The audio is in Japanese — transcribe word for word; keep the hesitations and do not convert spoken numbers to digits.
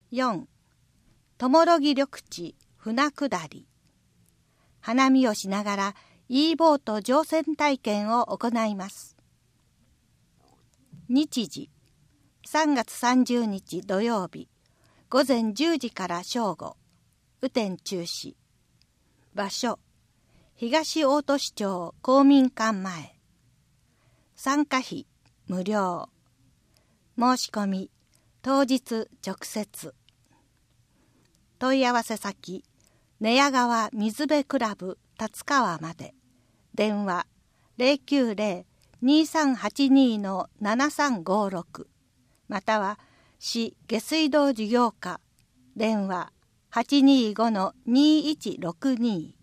よん. ともろぎ緑地船下り。花見をしながら E ボート乗船体験を行います。日時さんがつさんじゅうにち土曜日午前じゅうじから正午、雨天中止。場所東大都市町公民館前。参加費無料。申し込み当日直接。問い合わせ先寝屋川水辺クラブ立川まで。電話 ゼロきゅうゼロ にさんはちに ななさんごろく または市下水道事業課電話 はちにーご にいちろくに